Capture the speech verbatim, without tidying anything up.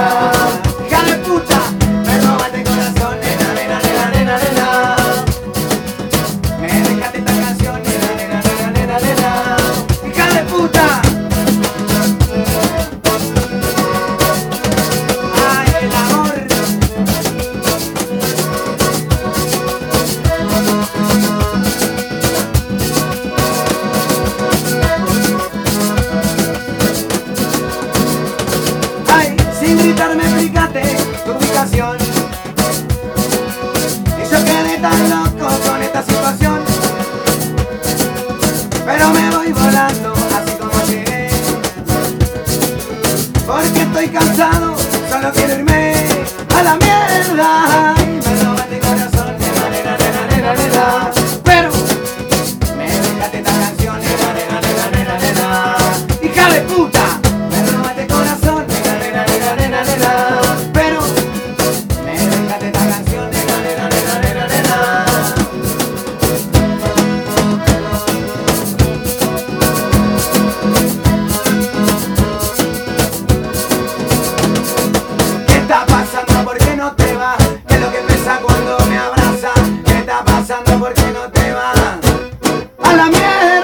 hija de puta, me robaste el corazón, nena, nena, nena, nena, nena. Me dejaste esta canción, nena, nena, nena, nena, nena, hija de puta. Ay, el amor. Ay, sin gritar me explicaste tu ubicación y yo quedé tan loco con esta situación, pero me voy volando así como llegué, porque estoy cansado, solo quiero irme a la mierda. Ay, me robaste el corazón, nena, nena, nena, nena, nena, pero me dejaste esta canción, nena, nena, nena, nena, nena, hija de puta. Me robaste el corazón, nena, nena, nena, nena, nena, pero me dejaste esta canción, nena, nena, nena, nena, nena. ¿Qué está pasando? ¿Por qué no te vas? ¿Qué es lo que pesa cuando me abrazas? ¿Qué está pasando? ¿Por qué no te vas? ¡A la mierda!